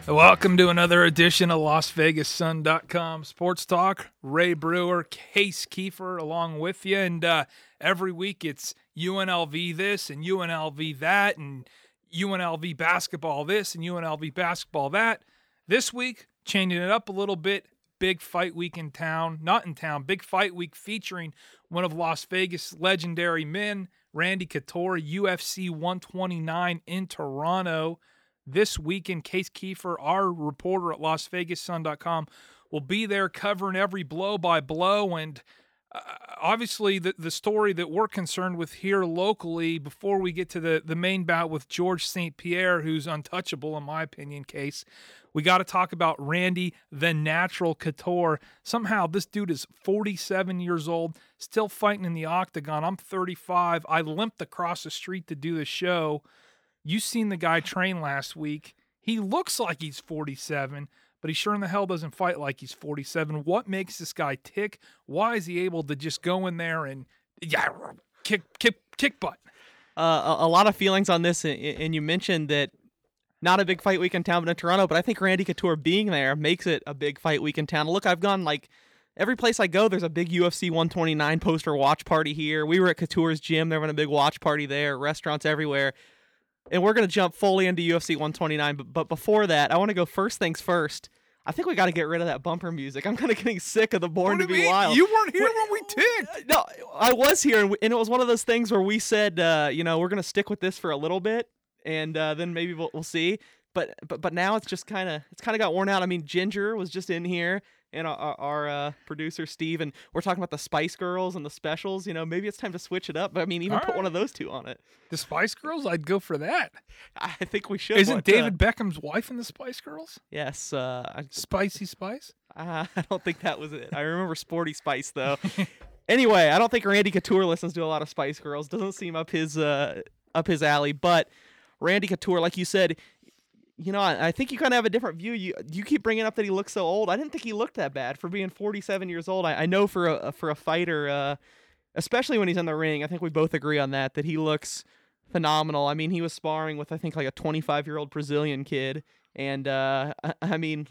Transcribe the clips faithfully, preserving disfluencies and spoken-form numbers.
Welcome to another edition of Las Vegas Sun dot com Sports Talk. Ray Brewer, Case Kiefer along with you. And uh, every week it's U N L V this and U N L V that and U N L V basketball this and U N L V basketball that. This week, changing it up a little bit, big fight week in town. Not in town, big fight week featuring one of Las Vegas' legendary men, Randy Couture, U F C one twenty-nine in Toronto. This weekend, Case Kiefer, our reporter at Las Vegas Sun dot com, will be there covering every blow by blow. And uh, obviously, the, the story that we're concerned with here locally, before we get to the, the main bout with George Saint Pierre, who's untouchable in my opinion, Case, we got to talk about Randy the Natural Couture. Somehow, this dude is forty-seven years old, still fighting in the octagon. I'm thirty-five. I limped across the street to do the show. You seen the guy train last week. He looks like he's forty-seven, but he sure in the hell doesn't fight like he's forty-seven. What makes this guy tick? Why is he able to just go in there and yeah, kick kick kick butt? Uh, a, a lot of feelings on this, and you mentioned that not a big fight week in town, but in Toronto. But I think Randy Couture being there makes it a big fight week in town. Look, I've gone like every place I go, there's a big U F C one twenty-nine poster watch party here. We were at Couture's gym. They're having a big watch party there. Restaurants everywhere. And we're going to jump fully into U F C one twenty-nine, but, but before that, I want to go first things first. I think we got to get rid of that bumper music. I'm kind of getting sick of the Born to Be mean? Wild. You weren't here when we ticked. No, I was here, and, we, and it was one of those things where we said, uh, you know, we're going to stick with this for a little bit, and uh, then maybe we'll, we'll see. But but but now it's just kind of it's kind of got worn out. I mean, Ginger was just in here, and our, our uh, producer Steve, and we're talking about the Spice Girls and the specials. You know, maybe it's time to switch it up. But I mean, even All put right. one of those two on it. The Spice Girls? I'd go for that. I think we should. Isn't what, David uh, Beckham's wife in the Spice Girls? Yes. Uh, I, Spicy Spice? uh, I don't think that was it. I remember Sporty Spice though. Anyway, I don't think Randy Couture listens to a lot of Spice Girls. Doesn't seem up his uh, up his alley. But Randy Couture, like you said. You know, I, I think you kind of have a different view. You you keep bringing up that he looks so old. I didn't think he looked that bad for being forty-seven years old. I, I know for a for a fighter, uh, especially when he's in the ring, I think we both agree on that, that he looks phenomenal. I mean, he was sparring with, I think, like a twenty-five-year-old Brazilian kid. And, uh, I, I mean,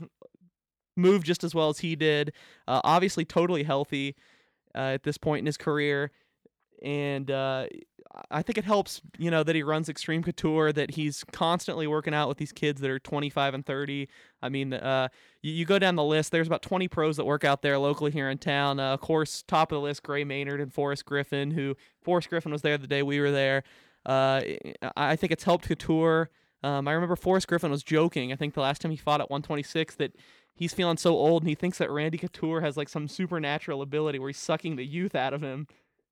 moved just as well as he did. Uh, obviously totally healthy uh, at this point in his career. And uh, I think it helps, you know, that he runs Extreme Couture, that he's constantly working out with these kids that are twenty-five and thirty. I mean, uh, you, you go down the list, there's about twenty pros that work out there locally here in town. Uh, of course, top of the list, Gray Maynard and Forrest Griffin, who Forrest Griffin was there the day we were there. Uh, I think it's helped Couture. Um, I remember Forrest Griffin was joking, I think the last time he fought at one twenty-six, that he's feeling so old and he thinks that Randy Couture has like some supernatural ability where he's sucking the youth out of him.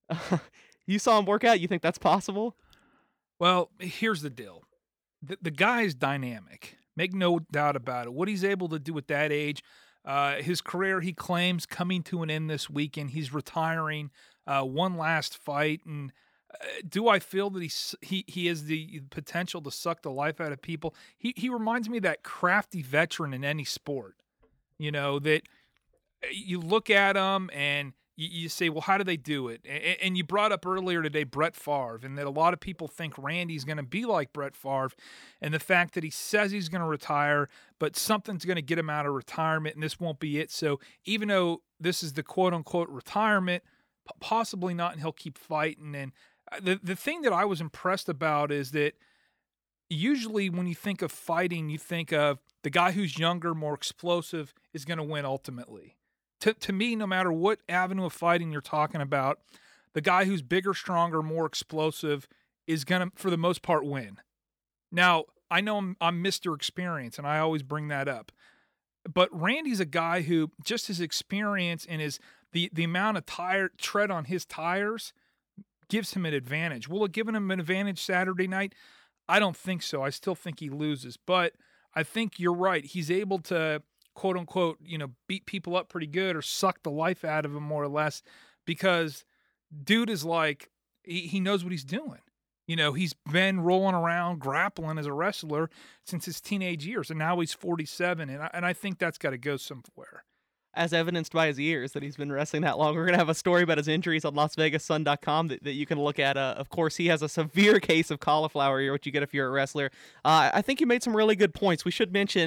You saw him work out. You think that's possible? Well, here's the deal. The, the guy is dynamic. Make no doubt about it. What he's able to do at that age, uh, his career, he claims, coming to an end this weekend. He's retiring, uh, one last fight. And uh, do I feel that he's, he he has the potential to suck the life out of people? He he reminds me of that crafty veteran in any sport. You know, that you look at him and you say, well, how do they do it? And you brought up earlier today Brett Favre, and that a lot of people think Randy's going to be like Brett Favre, and the fact that he says he's going to retire, but something's going to get him out of retirement, and this won't be it. So even though this is the quote-unquote retirement, possibly not, and he'll keep fighting. And the, the thing that I was impressed about is that usually when you think of fighting, you think of the guy who's younger, more explosive, is going to win ultimately. To, to me, no matter what avenue of fighting you're talking about, the guy who's bigger, stronger, more explosive is going to, for the most part, win. Now, I know I'm, I'm Mister Experience, and I always bring that up. But Randy's a guy who, just his experience and his the, the amount of tire tread on his tires gives him an advantage. Will it give him an advantage Saturday night? I don't think so. I still think he loses. But I think you're right. He's able to, quote unquote, you know, beat people up pretty good or suck the life out of them more or less, because dude is like, he, he knows what he's doing. You know, he's been rolling around grappling as a wrestler since his teenage years, and now he's forty-seven, and I, and I think that's got to go somewhere. As evidenced by his years that he's been wrestling that long. We're going to have a story about his injuries on Las Vegas Sun dot com that, that you can look at. Uh, of course, he has a severe case of cauliflower ear, which you get if you're a wrestler. Uh, I think you made some really good points. We should mention,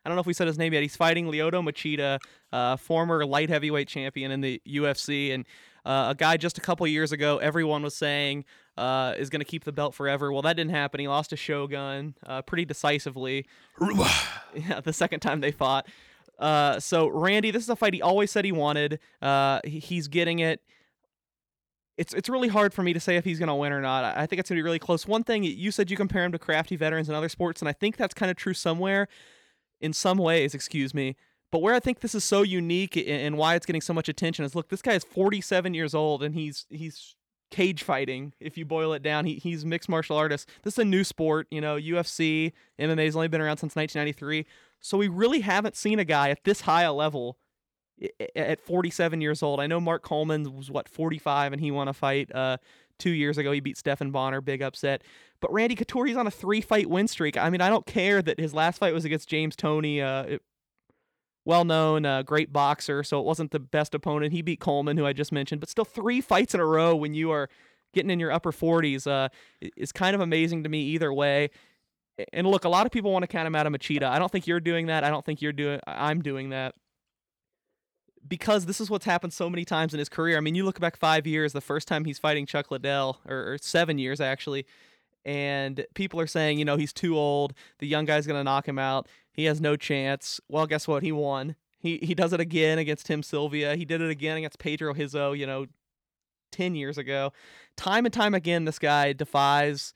I don't know if we said his name yet. He's fighting Lyoto Machida, uh, former light heavyweight champion in the U F C, and uh, a guy just a couple years ago everyone was saying uh, is going to keep the belt forever. Well, that didn't happen. He lost to Shogun uh, pretty decisively. Yeah, the second time they fought. Uh, so Randy, this is a fight he always said he wanted. Uh, he, he's getting it. It's it's really hard for me to say if he's going to win or not. I think it's going to be really close. One thing, you said you compare him to crafty veterans in other sports, and I think that's kind of true somewhere, in some ways, excuse me. But where I think this is so unique and why it's getting so much attention is, look, this guy is forty-seven years old, and he's he's cage fighting, if you boil it down. He He's a mixed martial artist. This is a new sport. You know, U F C, M M A's only been around since nineteen ninety-three. So we really haven't seen a guy at this high a level at forty-seven years old. I know Mark Coleman was, what, forty-five, and he won a fight uh, two years ago. He beat Stephan Bonner, big upset. But Randy Couture, he's on a three-fight win streak. I mean, I don't care that his last fight was against James Toney, uh, well-known, uh, great boxer, so it wasn't the best opponent. He beat Coleman, who I just mentioned. But still, three fights in a row when you are getting in your upper forties uh, is kind of amazing to me either way. And look, a lot of people want to count him out of Machida. I don't think you're doing that. I don't think you're doing. I'm doing that. Because this is what's happened so many times in his career. I mean, you look back five years, the first time he's fighting Chuck Liddell, or, or seven years actually, and people are saying, you know, he's too old. The young guy's going to knock him out. He has no chance. Well, guess what? He won. He he does it again against Tim Sylvia. He did it again against Pedro Hizzo, you know, ten years ago. Time and time again, this guy defies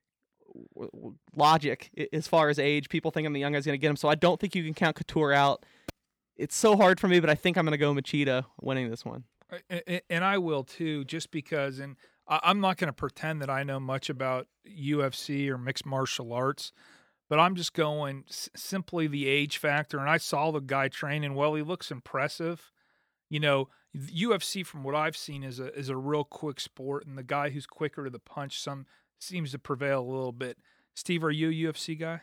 logic as far as age. People thinking the young guy's going to get him. So I don't think you can count Couture out. It's so hard for me, but I think I'm going to go Machida winning this one. And I will too, just because, and I'm not going to pretend that I know much about U F C or mixed martial arts, but I'm just going s- simply the age factor. And I saw the guy training well. He looks impressive. You know, U F C, from what I've seen, is a is a real quick sport, and the guy who's quicker to the punch some seems to prevail a little bit. Steve, are you a U F C guy?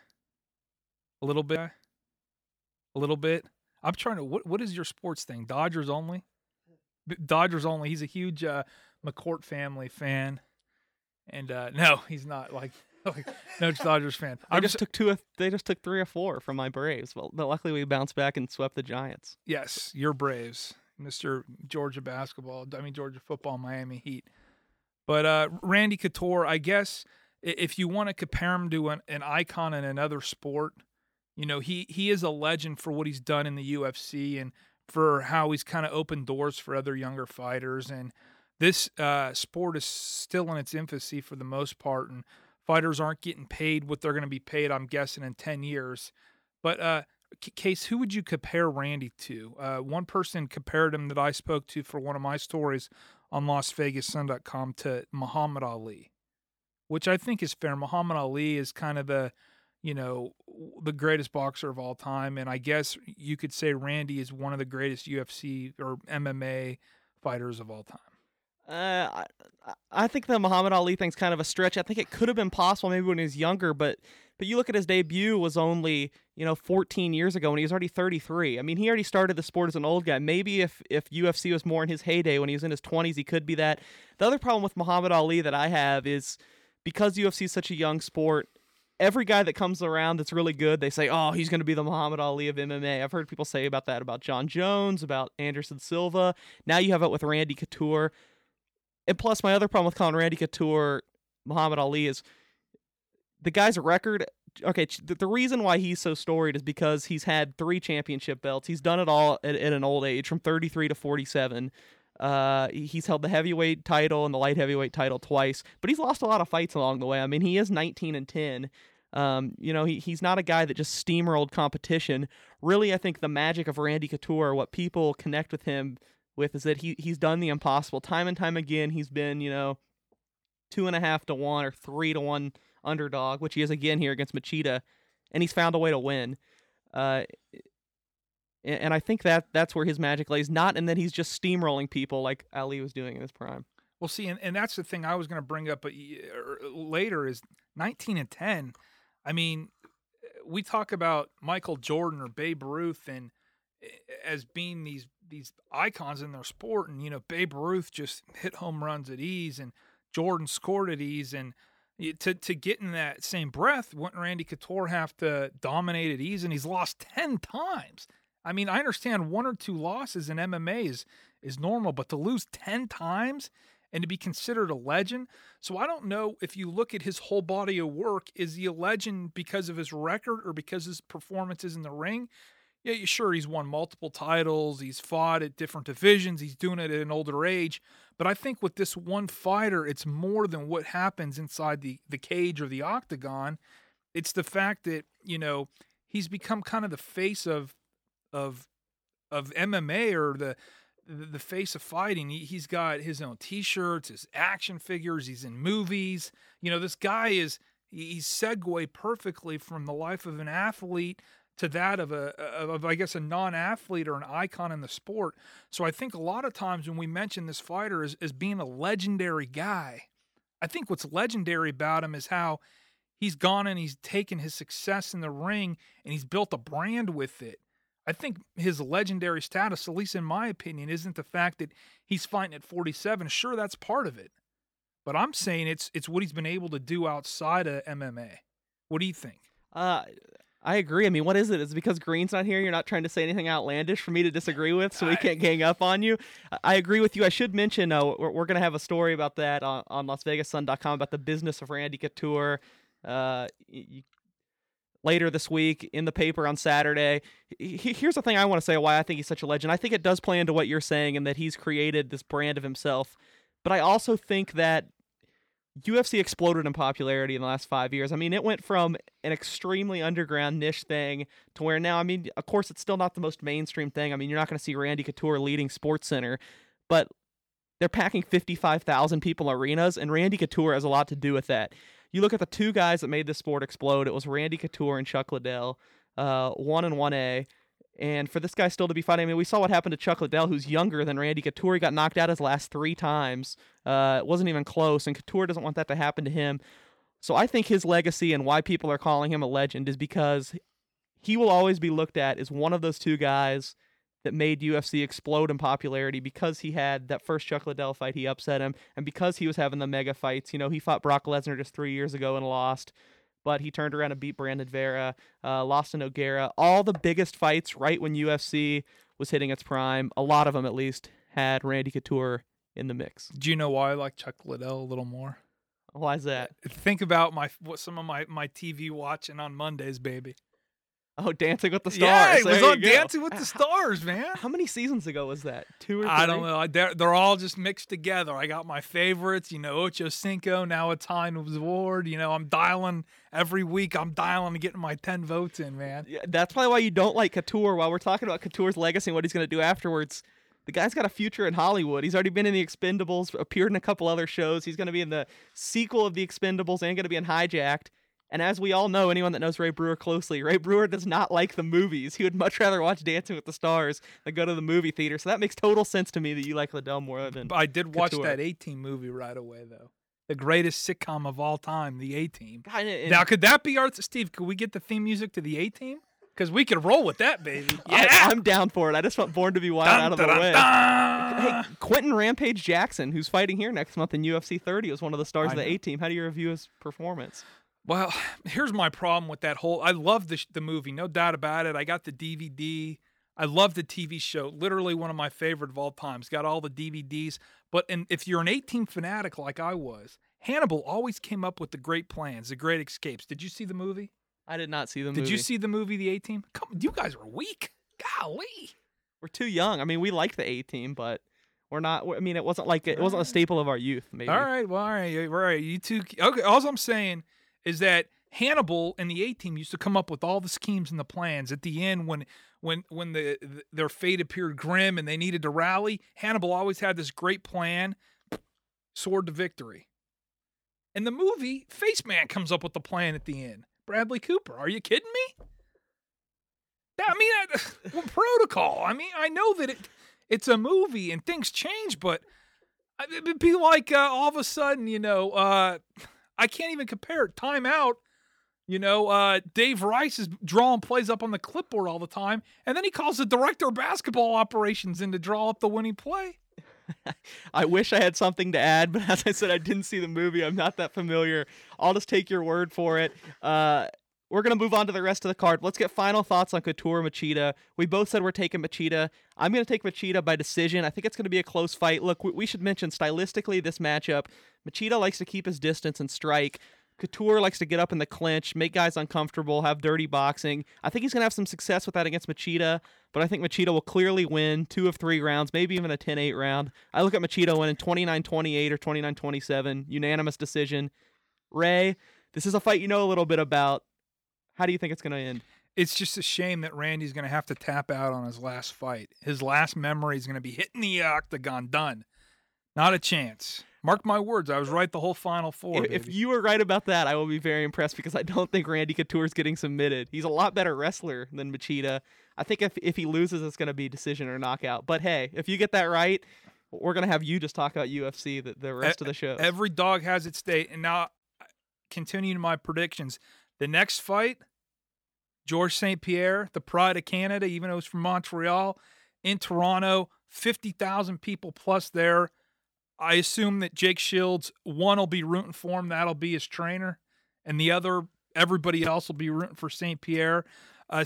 A little bit? A little bit? I'm trying to, what what is your sports thing? Dodgers only? Dodgers only. He's a huge uh, McCourt family fan. And uh, no, he's not like, like no Dodgers fan. I I'm just took two. They just took three or four from my Braves. Well, but luckily we bounced back and swept the Giants. Yes, your Braves, Mister Georgia basketball. I mean Georgia football, Miami Heat. But uh, Randy Couture, I guess if you want to compare him to an, an icon in another sport, you know, he he is a legend for what he's done in the U F C and for how he's kind of opened doors for other younger fighters. And this uh, sport is still in its infancy for the most part, and fighters aren't getting paid what they're going to be paid, I'm guessing, in ten years. But, uh, Case, who would you compare Randy to? Uh, one person compared him that I spoke to for one of my stories on Las Vegas Sun dot com to Muhammad Ali, which I think is fair. Muhammad Ali is kind of the, you know, the greatest boxer of all time. And I guess you could say Randy is one of the greatest U F C or M M A fighters of all time. Uh, I, I think the Muhammad Ali thing's kind of a stretch. I think it could have been possible maybe when he was younger, but but you look at his debut was only, you know, fourteen years ago, and he was already thirty-three. I mean, he already started the sport as an old guy. Maybe if, if U F C was more in his heyday when he was in his twenties, he could be that. The other problem with Muhammad Ali that I have is because U F C is such a young sport, every guy that comes around that's really good, they say, oh, he's going to be the Muhammad Ali of M M A. I've heard people say about that, about John Jones, about Anderson Silva. Now you have it with Randy Couture. And plus, my other problem with calling Randy Couture Muhammad Ali is the guy's record. Okay, the, the reason why he's so storied is because he's had three championship belts. He's done it all at, at an old age, from thirty-three to forty-seven. Uh, he's held the heavyweight title and the light heavyweight title twice, but he's lost a lot of fights along the way. I mean, he is nineteen and ten. Um, you know, he he's not a guy that just steamrolled competition. Really, I think the magic of Randy Couture, what people connect with him with, is that he he's done the impossible time and time again. He's been, you know, two and a half to one or three to one underdog, which he is again here against Machida, and he's found a way to win. Uh, and I think that that's where his magic lays, not in that he's just steamrolling people like Ali was doing in his prime. Well, see, and, and that's the thing I was going to bring up later is nineteen and ten. I mean, we talk about Michael Jordan or Babe Ruth and as being these these icons in their sport, and you know, Babe Ruth just hit home runs at ease, and Jordan scored at ease, and Y- To to get in that same breath, wouldn't Randy Couture have to dominate at ease? And he's lost ten times. I mean, I understand one or two losses in M M A is, is normal, but to lose ten times and to be considered a legend. So I don't know if you look at his whole body of work, is he a legend because of his record or because of his performances in the ring? Yeah, you- sure, he's won multiple titles. He's fought at different divisions. He's doing it at an older age. But I think with this one fighter, it's more than what happens inside the, the cage or the octagon. It's the fact that, you know, he's become kind of the face of of of M M A, or the the face of fighting. He, he's got his own T-shirts, his action figures. He's in movies. You know, this guy is he's segued perfectly from the life of an athlete to that of a of I guess a non-athlete or an icon in the sport. So I think a lot of times when we mention this fighter as, as being a legendary guy, I think what's legendary about him is how he's gone and he's taken his success in the ring and he's built a brand with it. I think his legendary status, at least in my opinion, isn't the fact that he's fighting at forty-seven. Sure, that's part of it. But I'm saying it's it's what he's been able to do outside of M M A. What do you think? Uh, I agree. I mean, what is it? Is it because Green's not here? You're not trying to say anything outlandish for me to disagree with, so we can't gang up on you? I agree with you. I should mention, uh, we're, we're going to have a story about that on, on Las Vegas Sun dot com about the business of Randy Couture. Uh, you, later this week in the paper on Saturday. Here's the thing I want to say why I think he's such a legend. I think it does play into what you're saying and that he's created this brand of himself. But I also think that U F C exploded in popularity in the last five years. I mean, it went from an extremely underground niche thing to where now, I mean, of course, it's still not the most mainstream thing. I mean, you're not going to see Randy Couture leading SportsCenter, but they're packing fifty-five thousand people arenas, and Randy Couture has a lot to do with that. You look at the two guys that made this sport explode. It was Randy Couture and Chuck Liddell, uh, one and one A. And for this guy still to be fighting, I mean, we saw what happened to Chuck Liddell, who's younger than Randy Couture. He got knocked out his last three times. Uh, it wasn't even close, and Couture doesn't want that to happen to him. So I think his legacy and why people are calling him a legend is because he will always be looked at as one of those two guys that made U F C explode in popularity because he had that first Chuck Liddell fight, he upset him, and because he was having the mega fights. You know, he fought Brock Lesnar just three years ago and lost, but he turned around and beat Brandon Vera, uh, lost to Nogueira. All the biggest fights right when U F C was hitting its prime, a lot of them at least, had Randy Couture in the mix. Do you know why I like Chuck Liddell a little more? Why is that? Think about my what some of my, my T V watching on Mondays, baby. Oh, Dancing with the Stars. Yeah, it was There on you go. Dancing with the Stars, man. How many seasons ago was that? Two or three? I don't know. I- They're, they're all just mixed together. I got my favorites, you know, Ocho Cinco, now it's Hines Ward. You know, I'm dialing every week. I'm dialing to get my ten votes in, man. Yeah, that's probably why you don't like Couture. While we're talking about Couture's legacy and what he's going to do afterwards, the guy's got a future in Hollywood. He's already been in The Expendables, appeared in a couple other shows. He's going to be in the sequel of The Expendables and going to be in Hijacked. And as we all know, anyone that knows Ray Brewer closely, Ray Brewer does not like the movies. He would much rather watch Dancing with the Stars than go to the movie theater. So that makes total sense to me that you like Liddell more than I did watch Couture. that A-Team movie right away, though. The greatest sitcom of all time, The A-Team. God, and- Now, could that be our... Steve, could we get the theme music to The A-Team? Because we could roll with that, baby. Yeah! I, I'm down for it. I just want Born to Be Wild Dun, out of the dun, way. dun. Hey, Quentin Rampage Jackson, who's fighting here next month in U F C thirty, was one of the stars I of the know. A-Team. How do you review his performance? Well, here's my problem with that whole... I love the, sh- the movie, no doubt about it. I got the D V D. I love the T V show. Literally one of my favorite of all times. Got all the D V Ds. But in, if you're an A-Team fanatic like I was, Hannibal always came up with the great plans, the great escapes. Did you see the movie? I did not see the Did movie. you see the movie, The A-Team? Come, you guys are weak. Golly. We're too young. I mean, we liked the A-Team, but we're not. I mean, it wasn't like it wasn't a staple of our youth. Maybe. All right, well, all right, all right. You two. Okay, all I'm saying is that Hannibal and the A-Team used to come up with all the schemes and the plans. At the end, when when when the, the their fate appeared grim and they needed to rally, Hannibal always had this great plan. Sword to victory. In the movie, Face Man comes up with the plan at the end. Bradley Cooper. Are you kidding me? I mean, that, well, protocol. I mean, I know that it it's a movie and things change, but it'd be like uh, all of a sudden, you know, uh, I can't even compare it. Time out. You know, uh, Dave Rice is drawing plays up on the clipboard all the time, and then he calls the director of basketball operations in to draw up the winning play. I wish I had something to add, but as I said, I didn't see the movie. I'm not that familiar. I'll just take your word for it. Uh, we're going to move on to the rest of the card. Let's get final thoughts on Couture Machida. We both said we're taking Machida. I'm going to take Machida by decision. I think it's going to be a close fight. Look, we, we should mention stylistically this matchup. Machida likes to keep his distance and strike. Couture likes to get up in the clinch, make guys uncomfortable, have dirty boxing. I think he's going to have some success with that against Machida, but I think Machida will clearly win two of three rounds, maybe even a ten eight round. I look at Machida winning twenty-nine twenty-eight or twenty-nine twenty-seven, unanimous decision. Ray, this is a fight you know a little bit about. How do you think it's going to end? It's just a shame that Randy's going to have to tap out on his last fight. His last memory is going to be hitting the octagon, done. Not a chance. Mark my words, I was right the whole Final Four. If, if baby. you were right about that, I will be very impressed because I don't think Randy Couture is getting submitted. He's a lot better wrestler than Machida. I think if, if he loses, it's going to be decision or knockout. But hey, if you get that right, we're going to have you just talk about U F C the, the rest e- of the show. Every dog has its day. And now, continuing my predictions, the next fight, George Saint Pierre, the pride of Canada, even though he's from Montreal, in Toronto, fifty thousand people plus there. I assume that Jake Shields, one will be rooting for him. That'll be his trainer. And the other, everybody else will be rooting for Saint Pierre. Uh,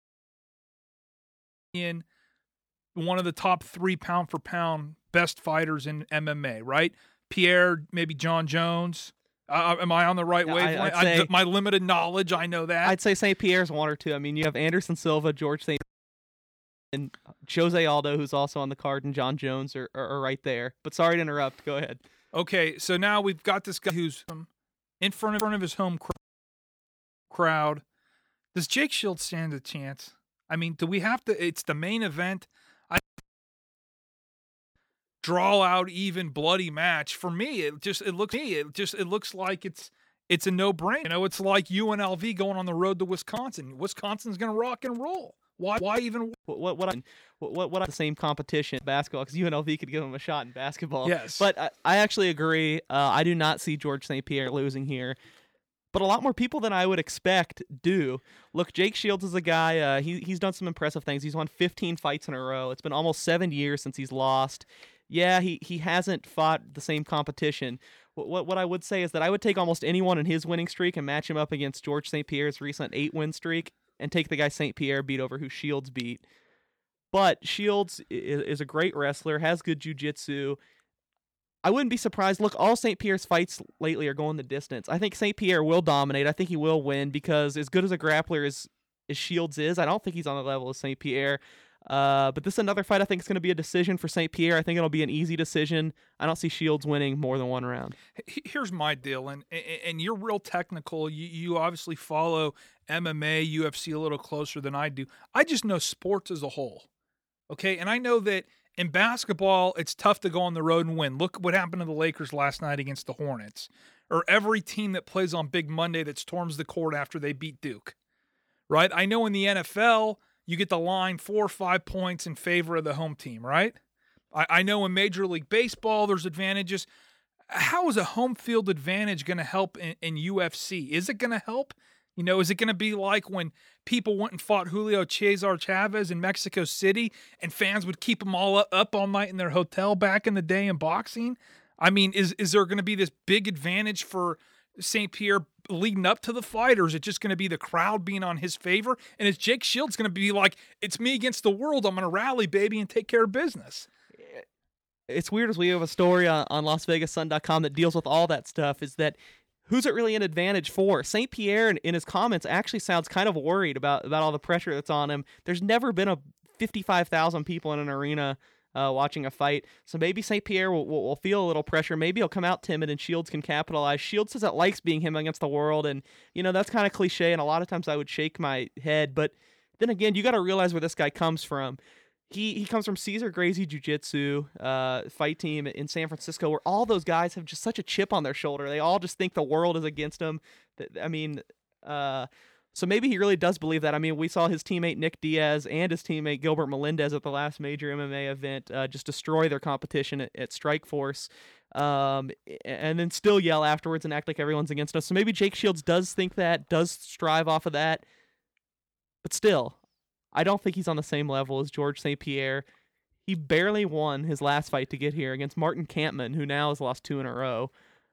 in one of the top three pound for pound best fighters in M M A, right? Pierre, maybe John Jones. Uh, am I on the right yeah, wavelength? I, say, my limited knowledge, I know that. I'd say Saint Pierre's one or two. I mean, you have Anderson Silva, George Saint and Jose Aldo, who's also on the card, and John Jones are, are, are right there. But sorry to interrupt. Go ahead. Okay, so now we've got this guy who's in front of, front of his home cr- crowd. Does Jake Shields stand a chance? I mean, do we have to? It's the main event. I draw out even bloody match for me. It just it looks me. It just it looks like it's it's a no brainer. You know, it's like U N L V going on the road to Wisconsin. Wisconsin's going to rock and roll. Why? Why even? What? What? What? What? what, what the same competition basketball? Because U N L V could give him a shot in basketball. Yes. But I, I actually agree. Uh, I do not see George Saint Pierre losing here. But a lot more people than I would expect do. Look, Jake Shields is a guy. Uh, he he's done some impressive things. He's won fifteen fights in a row. It's been almost seven years since he's lost. Yeah, he he hasn't fought the same competition. What, what what I would say is that I would take almost anyone in his winning streak and match him up against George Saint Pierre's recent eight win streak, and take the guy Saint Pierre beat over who Shields beat. But Shields is, is a great wrestler, has good jiu-jitsu. I wouldn't be surprised. Look, all Saint Pierre's fights lately are going the distance. I think Saint Pierre will dominate. I think he will win because as good as a grappler as, as Shields is, I don't think he's on the level of Saint Pierre. Uh, but this is another fight I think is going to be a decision for Saint Pierre. I think it'll be an easy decision. I don't see Shields winning more than one round. Here's my deal, and and you're real technical. You, you obviously follow M M A, U F C a little closer than I do. I just know sports as a whole, okay? And I know that in basketball, it's tough to go on the road and win. Look what happened to the Lakers last night against the Hornets. Or every team that plays on Big Monday that storms the court after they beat Duke, right? I know in the N F L, you get the line four or five points in favor of the home team, right? I, I know in Major League Baseball, there's advantages. How is a home field advantage going to help in, in U F C? Is it going to help? You know, is it going to be like when people went and fought Julio Cesar Chavez in Mexico City and fans would keep them all up all night in their hotel back in the day in boxing? I mean, is is there going to be this big advantage for Saint Pierre leading up to the fight, or is it just going to be the crowd being on his favor? And is Jake Shields going to be like, it's me against the world, I'm going to rally, baby, and take care of business? It's weird as we have a story on, on Las Vegas Sun dot com that deals with all that stuff, is that who's it really an advantage for? Saint Pierre, in, in his comments, actually sounds kind of worried about, about all the pressure that's on him. There's never been a fifty-five thousand people in an arena uh, watching a fight, so maybe Saint Pierre will, will, will feel a little pressure. Maybe he'll come out timid and Shields can capitalize. Shields says it likes being him against the world, and, you know, that's kind of cliche, and a lot of times I would shake my head, but then again, you got to realize where this guy comes from. He he comes from Cesar Gracie Jiu-Jitsu uh, fight team in San Francisco, where all those guys have just such a chip on their shoulder. They all just think the world is against them. I mean, uh, so maybe he really does believe that. I mean, we saw his teammate Nick Diaz and his teammate Gilbert Melendez at the last major M M A event uh, just destroy their competition at, at Strikeforce, um, and then still yell afterwards and act like everyone's against us. So maybe Jake Shields does think that, does strive off of that, but still, I don't think he's on the same level as George Saint Pierre. He barely won his last fight to get here against Martin Kampmann, who now has lost two in a row.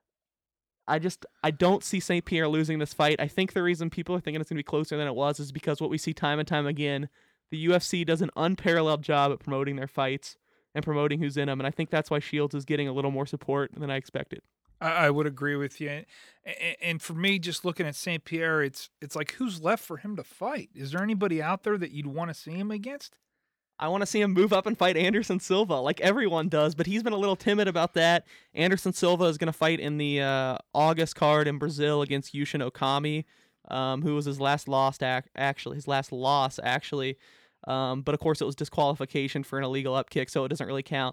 I just I don't see Saint Pierre losing this fight. I think the reason people are thinking it's going to be closer than it was is because what we see time and time again, the U F C does an unparalleled job at promoting their fights and promoting who's in them, and I think that's why Shields is getting a little more support than I expected. I, I would agree with you. And, and for me, just looking at Saint Pierre, it's it's like, who's left for him to fight? Is there anybody out there that you'd want to see him against? I want to see him move up and fight Anderson Silva like everyone does, but he's been a little timid about that. Anderson Silva is going to fight in the uh, August card in Brazil against Yushin Okami, um, who was his last loss, ac- actually, his last loss, actually. Um, but, of course, it was disqualification for an illegal upkick, so it doesn't really count.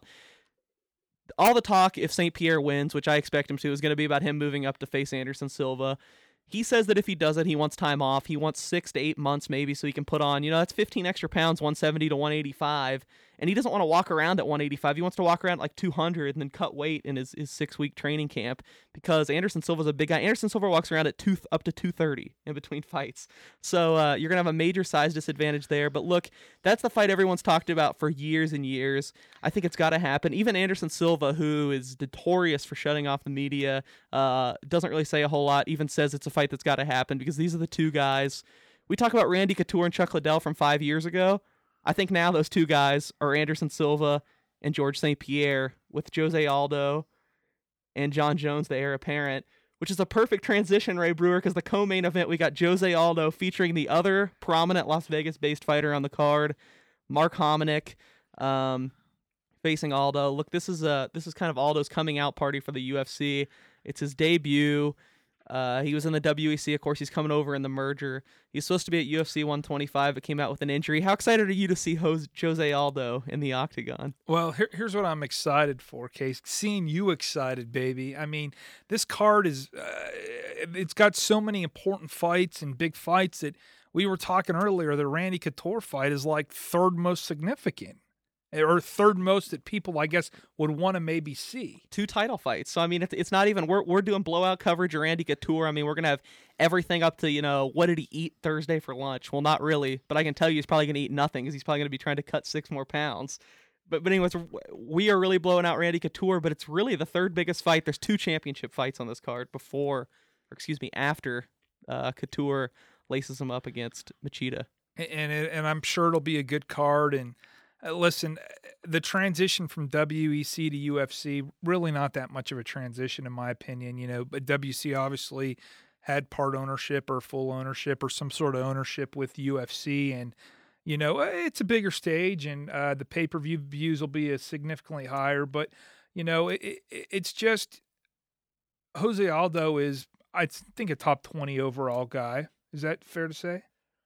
All the talk, if Saint Pierre wins, which I expect him to, is going to be about him moving up to face Anderson Silva. He says that if he does it, he wants time off. He wants six to eight months maybe so he can put on, you know, that's fifteen extra pounds, one seventy to one eighty-five. And he doesn't want to walk around at one eighty-five. He wants to walk around at like two hundred and then cut weight in his, his six-week training camp because Anderson Silva's a big guy. Anderson Silva walks around at two, up to two thirty in between fights. So uh, you're going to have a major size disadvantage there. But look, that's the fight everyone's talked about for years and years. I think it's got to happen. Even Anderson Silva, who is notorious for shutting off the media, uh, doesn't really say a whole lot, even says it's a fight that's got to happen because these are the two guys. We talk about Randy Couture and Chuck Liddell from five years ago. I think now those two guys are Anderson Silva and George Saint Pierre with Jose Aldo and John Jones, the heir apparent, which is a perfect transition, Ray Brewer, because the co-main event, we got Jose Aldo featuring the other prominent Las Vegas-based fighter on the card, Mark Hominick, um, facing Aldo. Look, this is a this is kind of Aldo's coming out party for the U F C. It's his debut. Uh, he was in the W E C. Of course, he's coming over in the merger. He's supposed to be at U F C one twenty-five, but came out with an injury. How excited are you to see Jose, Jose Aldo in the octagon? Well, here, here's what I'm excited for, Case. Seeing you excited, baby. I mean, this card is, uh, it's got so many important fights and big fights that we were talking earlier. The Randy Couture fight is like third most significant. Or third most that people, I guess, would want to maybe see. Two title fights. So, I mean, it's, it's not even, we're we're doing blowout coverage of Randy Couture. I mean, we're going to have everything up to, you know, what did he eat Thursday for lunch? Well, not really, but I can tell you he's probably going to eat nothing because he's probably going to be trying to cut six more pounds. But, but anyways, we are really blowing out Randy Couture, but it's really the third biggest fight. There's two championship fights on this card before, or excuse me, after uh, Couture laces him up against Machida. And, and, and I'm sure it'll be a good card. And Uh, listen, the transition from W E C to U F C, really not that much of a transition in my opinion. You know, but W C obviously had part ownership or full ownership or some sort of ownership with U F C. And, you know, it's a bigger stage and uh, the pay-per-view views will be a significantly higher. But, you know, it, it, it's just Jose Aldo is, I think, a top twenty overall guy. Is that fair to say?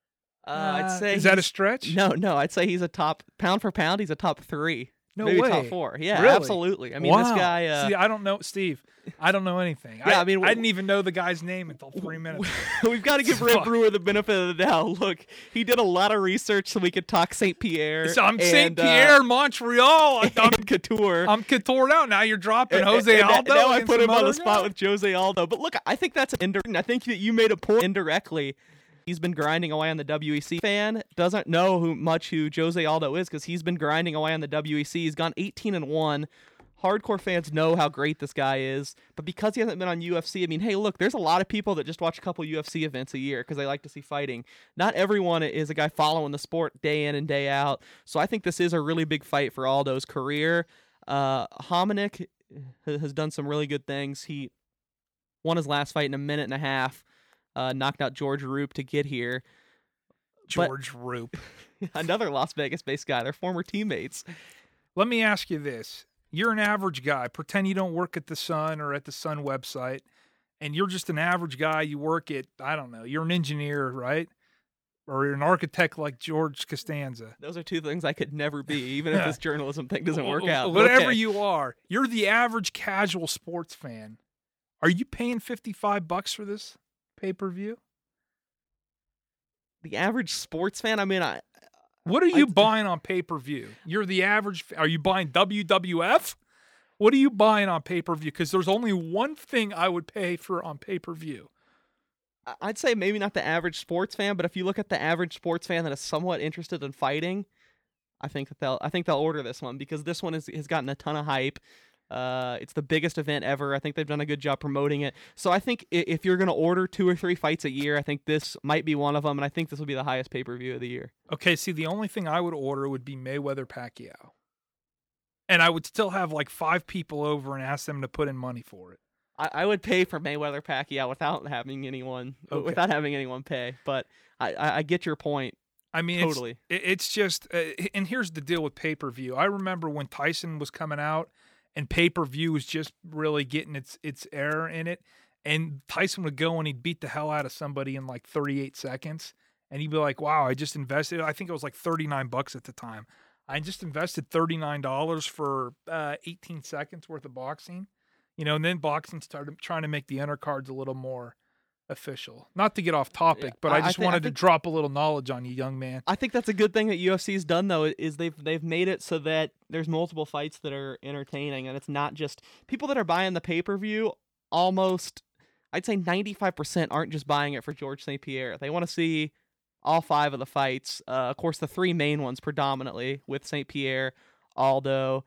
Uh, I'd say is that a stretch? No, no. I'd say he's a top pound for pound. He's a top three. No maybe way. top four. Yeah, really? Absolutely. I mean, wow. this guy. Uh, See, I don't know, Steve. I don't know anything. yeah, I, I mean, I didn't even know the guy's name until three minutes ago. We've got to give Ray Brewer the benefit of the doubt. Look, he did a lot of research so we could talk Saint Pierre. So I'm and, Saint Pierre, uh, Montreal. I'm, and Couture. I'm Couture out. Now you're dropping And- Jose and Aldo. Now I against put him some on the other spot guy? with Jose Aldo. But look, I think that's indirect. I think that you made a point indirectly. He's been grinding away on the W E C. Fan doesn't know who much who Jose Aldo is because he's been grinding away on the W E C. He's gone eighteen and one. Hardcore fans know how great this guy is, but because he hasn't been on U F C, I mean, hey, look, there's a lot of people that just watch a couple U F C events a year because they like to see fighting. Not everyone is a guy following the sport day in and day out, so I think this is a really big fight for Aldo's career. Uh, Hominick has done some really good things. He won his last fight in a minute and a half. Uh, knocked out George Roop to get here. George but, Roop. Another Las Vegas-based guy. They're former teammates. Let me ask you this. You're an average guy. Pretend you don't work at the Sun or at the Sun website, and you're just an average guy. You work at, I don't know, you're an engineer, right? Or you're an architect like George Costanza. Those are two things I could never be, even if this journalism thing doesn't work out. Whatever okay. you are, you're the average casual sports fan. Are you paying fifty-five bucks for this pay-per-view? The average sports fan? I mean, I... What are you I, buying on pay-per-view? You're the average... Are you buying W W F? What are you buying on pay-per-view? Because there's only one thing I would pay for on pay-per-view. I'd say maybe not the average sports fan, but if you look at the average sports fan that is somewhat interested in fighting, I think that they'll I think they'll order this one because this one is, has gotten a ton of hype. Uh, it's the biggest event ever. I think they've done a good job promoting it. So I think if you're going to order two or three fights a year, I think this might be one of them, and I think this will be the highest pay-per-view of the year. Okay, see, the only thing I would order would be Mayweather-Pacquiao. And I would still have like five people over and ask them to put in money for it. I, I would pay for Mayweather-Pacquiao without having anyone okay. without having anyone pay, but I, I, I get your point. I mean, totally. It's, it's just, uh, and here's the deal with pay-per-view. I remember when Tyson was coming out, and pay-per-view was just really getting its its air in it. And Tyson would go and he'd beat the hell out of somebody in like thirty-eight seconds. And he'd be like, wow, I just invested. I think it was like thirty-nine bucks at the time. I just invested thirty-nine dollars for uh, eighteen seconds worth of boxing. You know, and then boxing started trying to make the undercards a little more official. Not to get off topic, yeah, but I, I just I think, wanted I think, to drop a little knowledge on you, young man. I think that's a good thing that U F C's done, though, is they've they've made it so that there's multiple fights that are entertaining, and it's not just people that are buying the pay-per-view. Almost, I'd say ninety-five percent aren't just buying it for Georges Saint-Pierre. They want to see all five of the fights. Uh, of course, the three main ones predominantly with Saint-Pierre, Aldo,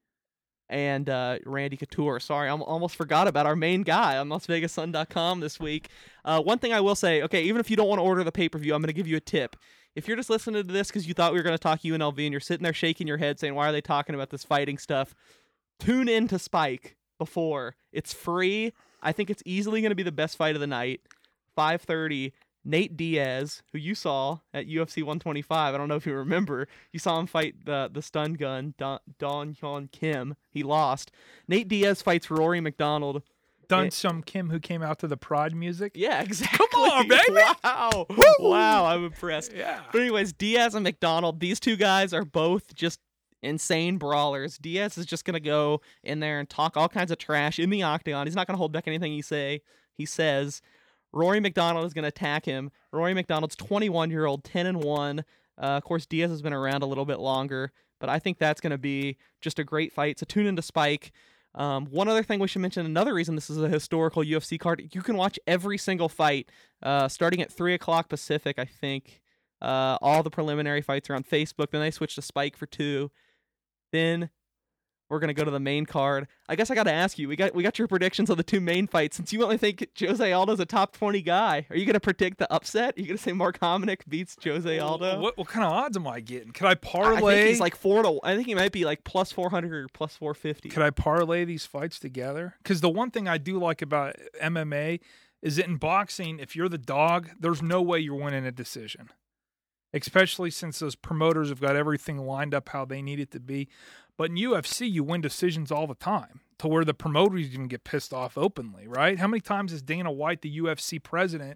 and uh, Randy Couture. Sorry, I almost forgot about our main guy on Las Vegas Sun dot com this week. Uh, one thing I will say, okay, even if you don't want to order the pay-per-view, I'm going to give you a tip. If you're just listening to this because you thought we were going to talk U N L V and you're sitting there shaking your head saying, why are they talking about this fighting stuff? Tune in to Spike before. It's free. I think it's easily going to be the best fight of the night. five thirty. Nate Diaz, who you saw at U F C one twenty-five, I don't know if you remember, you saw him fight the the stun gun, Don, Don Hyun Kim. He lost. Nate Diaz fights Rory McDonald. Don Sum Kim, who came out to the Pride music. Yeah, exactly. Come on, baby. Wow. Woo! Wow, I'm impressed. Yeah. But anyways, Diaz and McDonald, these two guys are both just insane brawlers. Diaz is just going to go in there and talk all kinds of trash in the octagon. He's not going to hold back anything he say. He says. Rory McDonald is going to attack him. Rory McDonald's twenty-one-year-old, ten and one. Uh, of course, Diaz has been around a little bit longer, but I think that's going to be just a great fight. So tune into Spike. Um, one other thing we should mention, another reason this is a historical U F C card, you can watch every single fight uh, starting at three o'clock Pacific, I think. Uh, all the preliminary fights are on Facebook. Then they switch to Spike for two. Then we're going to go to the main card. I guess I got to ask you, we got we got your predictions on the two main fights. Since you only think Jose Aldo's a top twenty guy, are you going to predict the upset? Are you going to say Mark Hominick beats Jose Aldo? What what kind of odds am I getting? Could I parlay? I think he's like four to. I think he might be like plus four hundred or plus four fifty. Could I parlay these fights together? Because the one thing I do like about M M A is that in boxing, if you're the dog, there's no way you're winning a decision. Especially since those promoters have got everything lined up how they need it to be. But in U F C, you win decisions all the time to where the promoters even get pissed off openly, right? How many times has Dana White, the U F C president,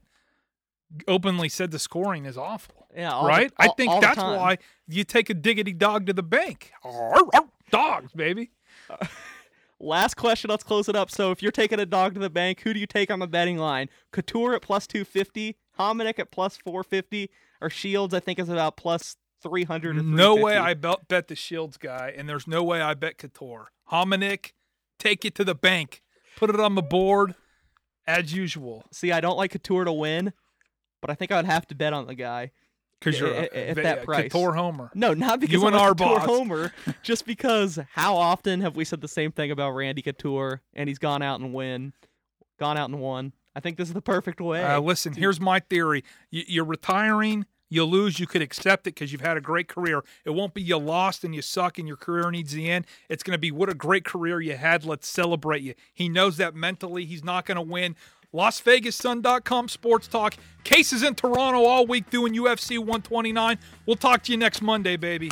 openly said the scoring is awful? Yeah, all right? The, all, I think all that's why you take a diggity dog to the bank. Dogs, baby. Uh, last question. Let's close it up. So if you're taking a dog to the bank, who do you take on the betting line? Couture at plus two fifty, Hominick at plus four fifty, or Shields, I think, is about plus three hundred or no way I bet, bet the Shields guy, and there's no way I bet Couture. Hominick, take it to the bank. Put it on the board as usual. See, I don't like Couture to win, but I think I would have to bet on the guy. Because you're at, at that price. Couture homer. No, not because you I'm and a our Couture boss. homer, just because how often have we said the same thing about Randy Couture, and he's gone out and win, gone out and won. I think this is the perfect way. Uh, listen, here's my theory. You, you're retiring. You lose, you could accept it because you've had a great career. It won't be you lost and you suck and your career needs the end. It's going to be what a great career you had. Let's celebrate you. He knows that mentally he's not going to win. Las Vegas Sun dot com Sports Talk. Cases in Toronto all week doing U F C one twenty-nine. We'll talk to you next Monday, baby.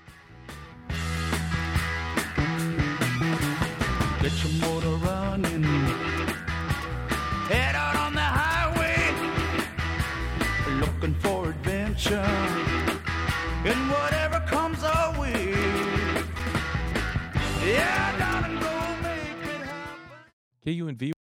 Get your motor running. Head out on the highway. Looking for adventure and whatever comes our way. Yeah, darling, go make it happen. K U N V